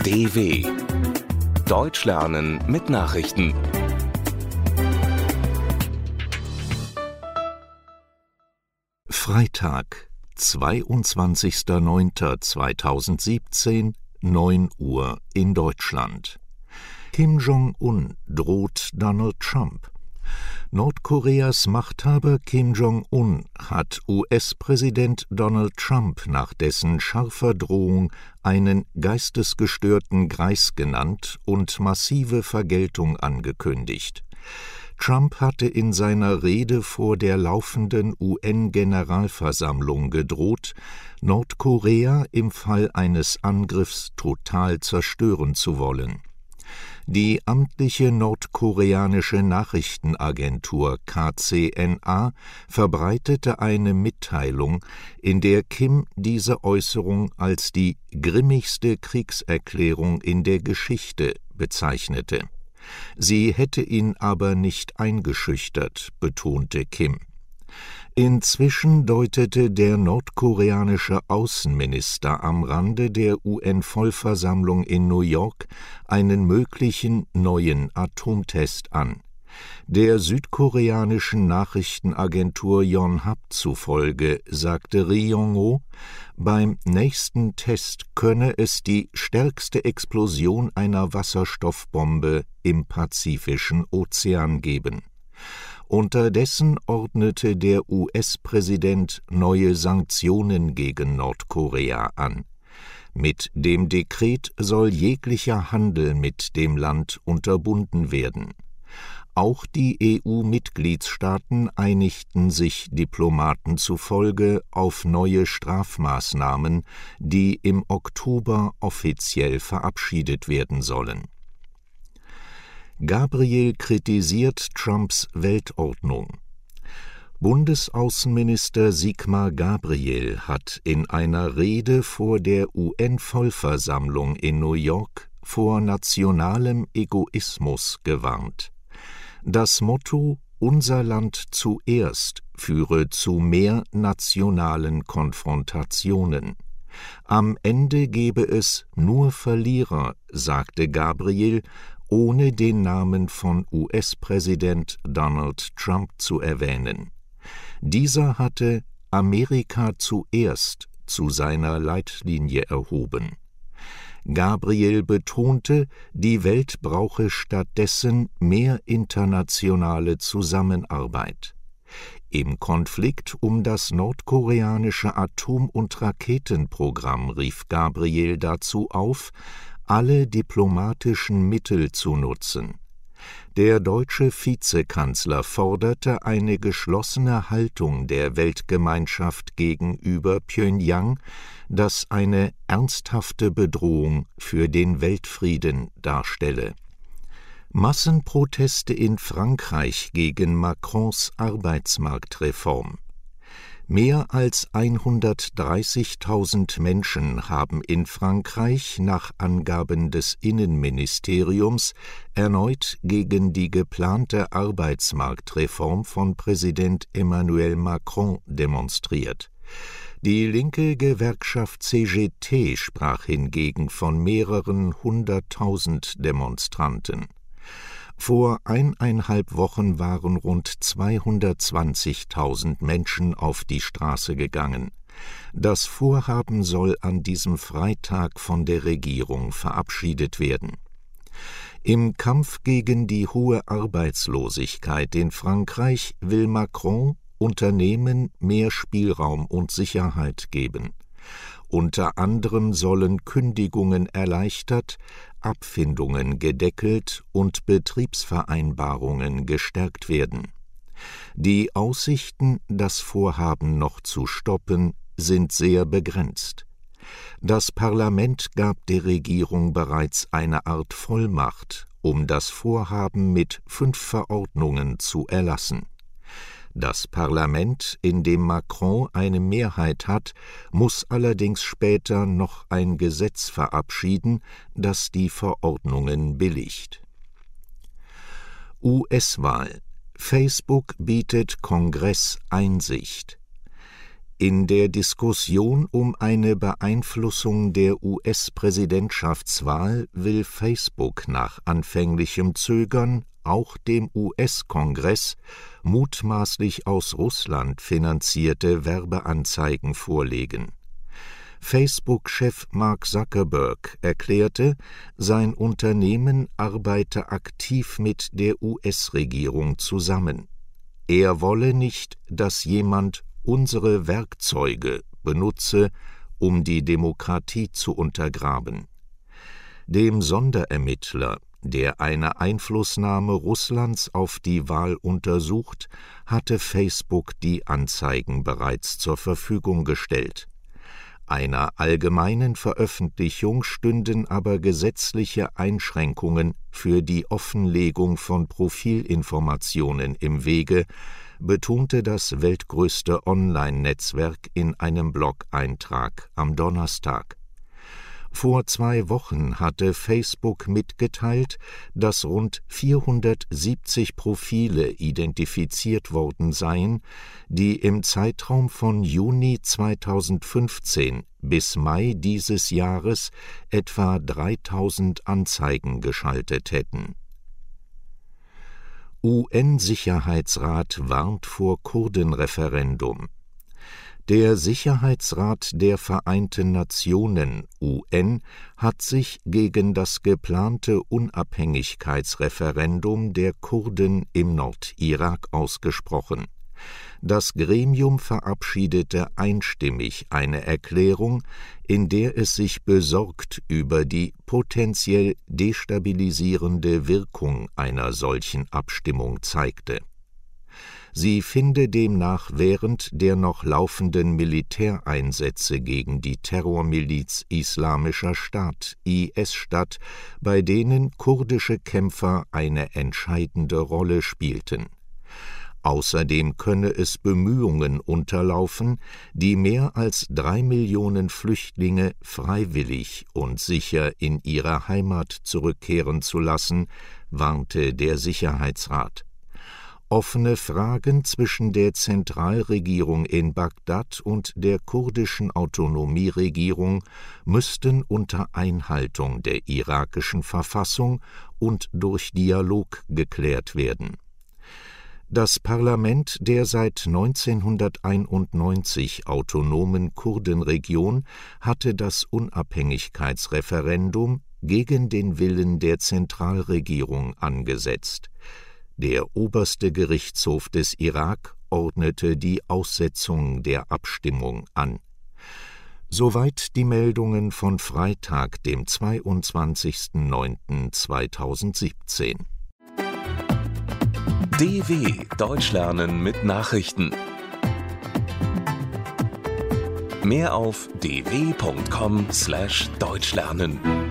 DW Deutsch lernen mit Nachrichten. Freitag, 22.09.2017, 9 Uhr in Deutschland. Kim Jong-un droht Donald Trump. Nordkoreas Machthaber Kim Jong-un hat US-Präsident Donald Trump nach dessen scharfer Drohung einen geistesgestörten Greis genannt und massive Vergeltung angekündigt. Trump hatte in seiner Rede vor der laufenden UN-Generalversammlung gedroht, Nordkorea im Fall eines Angriffs total zerstören zu wollen. Die amtliche nordkoreanische Nachrichtenagentur KCNA verbreitete eine Mitteilung, in der Kim diese Äußerung als die grimmigste Kriegserklärung in der Geschichte bezeichnete. Sie hätte ihn aber nicht eingeschüchtert, betonte Kim. Inzwischen deutete der nordkoreanische Außenminister am Rande der UN-Vollversammlung in New York einen möglichen neuen Atomtest an. Der südkoreanischen Nachrichtenagentur Yonhap zufolge sagte Ri Yong-ho, beim nächsten Test könne es die stärkste Explosion einer Wasserstoffbombe im Pazifischen Ozean geben. Unterdessen ordnete der US-Präsident neue Sanktionen gegen Nordkorea an. Mit dem Dekret soll jeglicher Handel mit dem Land unterbunden werden. Auch die EU-Mitgliedstaaten einigten sich Diplomaten zufolge auf neue Strafmaßnahmen, die im Oktober offiziell verabschiedet werden sollen. Gabriel kritisiert Trumps Weltordnung. Bundesaußenminister Sigmar Gabriel hat in einer Rede vor der UN-Vollversammlung in New York vor nationalem Egoismus gewarnt. Das Motto »Unser Land zuerst« führe zu mehr nationalen Konfrontationen. Am Ende gebe es nur Verlierer, sagte Gabriel, ohne den Namen von US-Präsident Donald Trump zu erwähnen. Dieser hatte »Amerika zuerst« zu seiner Leitlinie erhoben. Gabriel betonte, die Welt brauche stattdessen mehr internationale Zusammenarbeit. Im Konflikt um das nordkoreanische Atom- und Raketenprogramm rief Gabriel dazu auf, alle diplomatischen Mittel zu nutzen. Der deutsche Vizekanzler forderte eine geschlossene Haltung der Weltgemeinschaft gegenüber Pjöngjang, das eine ernsthafte Bedrohung für den Weltfrieden darstelle. Massenproteste in Frankreich gegen Macrons Arbeitsmarktreform. Mehr als 130.000 Menschen haben in Frankreich nach Angaben des Innenministeriums erneut gegen die geplante Arbeitsmarktreform von Präsident Emmanuel Macron demonstriert. Die linke Gewerkschaft CGT sprach hingegen von mehreren 100.000 Demonstranten. Vor 1,5 Wochen waren rund 220.000 Menschen auf die Straße gegangen. Das Vorhaben soll an diesem Freitag von der Regierung verabschiedet werden. Im Kampf gegen die hohe Arbeitslosigkeit in Frankreich will Macron Unternehmen mehr Spielraum und Sicherheit geben. Unter anderem sollen Kündigungen erleichtert, Abfindungen gedeckelt und Betriebsvereinbarungen gestärkt werden. Die Aussichten, das Vorhaben noch zu stoppen, sind sehr begrenzt. Das Parlament gab der Regierung bereits eine Art Vollmacht, um das Vorhaben mit 5 Verordnungen zu erlassen. Das Parlament, in dem Macron eine Mehrheit hat, muss allerdings später noch ein Gesetz verabschieden, das die Verordnungen billigt. US-Wahl. Facebook bietet Kongress Einsicht. In der Diskussion um eine Beeinflussung der US-Präsidentschaftswahl will Facebook nach anfänglichem Zögern auch dem US-Kongress mutmaßlich aus Russland finanzierte Werbeanzeigen vorlegen. Facebook-Chef Mark Zuckerberg erklärte, sein Unternehmen arbeite aktiv mit der US-Regierung zusammen. Er wolle nicht, dass jemand unsere Werkzeuge benutze, um die Demokratie zu untergraben. Dem Sonderermittler, der eine Einflussnahme Russlands auf die Wahl untersucht, hatte Facebook die Anzeigen bereits zur Verfügung gestellt. Einer allgemeinen Veröffentlichung stünden aber gesetzliche Einschränkungen für die Offenlegung von Profilinformationen im Wege, betonte das weltgrößte Online-Netzwerk in einem Blog-Eintrag am Donnerstag. Vor 2 Wochen hatte Facebook mitgeteilt, dass rund 470 Profile identifiziert worden seien, die im Zeitraum von Juni 2015 bis Mai dieses Jahres etwa 3000 Anzeigen geschaltet hätten. UN-Sicherheitsrat warnt vor Kurdenreferendum. Der Sicherheitsrat der Vereinten Nationen (UN) hat sich gegen das geplante Unabhängigkeitsreferendum der Kurden im Nordirak ausgesprochen. Das Gremium verabschiedete einstimmig eine Erklärung, in der es sich besorgt über die potenziell destabilisierende Wirkung einer solchen Abstimmung zeigte. Sie finde demnach während der noch laufenden Militäreinsätze gegen die Terrormiliz Islamischer Staat (IS) statt, bei denen kurdische Kämpfer eine entscheidende Rolle spielten. Außerdem könne es Bemühungen unterlaufen, die mehr als 3 Millionen Flüchtlinge freiwillig und sicher in ihre Heimat zurückkehren zu lassen, warnte der Sicherheitsrat. Offene Fragen zwischen der Zentralregierung in Bagdad und der kurdischen Autonomieregierung müssten unter Einhaltung der irakischen Verfassung und durch Dialog geklärt werden. Das Parlament der seit 1991 autonomen Kurdenregion hatte das Unabhängigkeitsreferendum gegen den Willen der Zentralregierung angesetzt. Der oberste Gerichtshof des Irak ordnete die Aussetzung der Abstimmung an. Soweit die Meldungen von Freitag, dem 22.09.2017. DW Deutsch lernen mit Nachrichten. Mehr auf dw.com/deutschlernen.